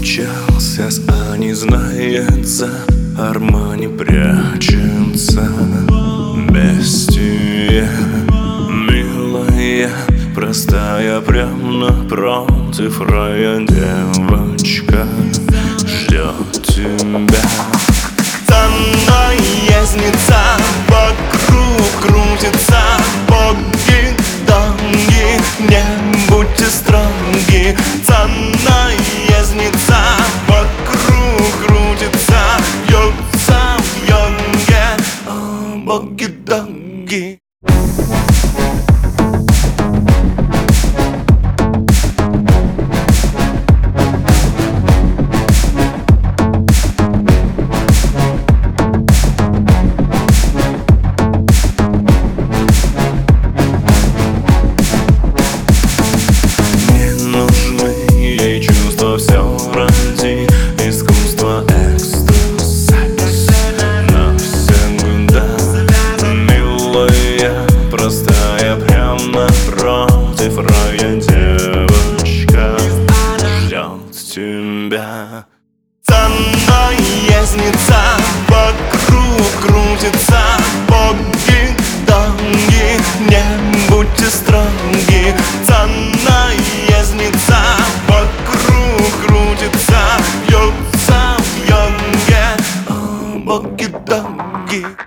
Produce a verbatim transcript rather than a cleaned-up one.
Сейчас, а не знается, Армани прячется. Бестия, милая, простая, прям напротив рая девочка ждет тебя. За наездница вокруг крутится, боги, доги, не будьте строги. За наездница вокруг крутится, бьется в йоге, о, боги, доги. Все ради искусства, экстаз, навсегда. Милая, простая, прям напротив рая девочка ждет тебя. За наездница вокруг крутится, боги, доги, не будьте строги. За наездница вокруг крутится, бьется в йоге, о, боги, доги.